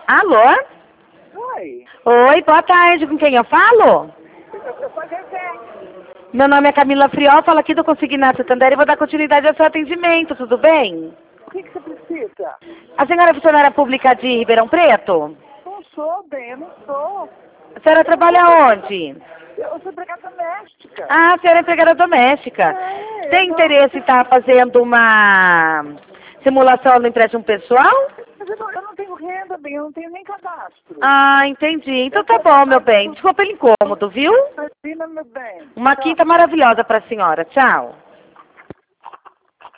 Alô? Oi. Oi, boa tarde. Com quem eu falo? Eu sou a Zezé. Meu nome é Camila Friol, falo aqui do Consignato Santander e vou dar continuidade ao seu atendimento, tudo bem? O que você precisa? A senhora é funcionária pública de Ribeirão Preto? Não sou, bem, eu não sou. A senhora trabalha onde? Eu sou empregada doméstica. Ah, a senhora é empregada doméstica. Tem interesse em estar fazendo uma simulação do empréstimo pessoal? Mas eu não tenho renda, bem, eu não tenho nem cadastro. Ah, entendi. Então tá bom, meu bem. Desculpa pelo incômodo, viu? Imagina, meu bem. Uma quinta maravilhosa para a senhora. Tchau.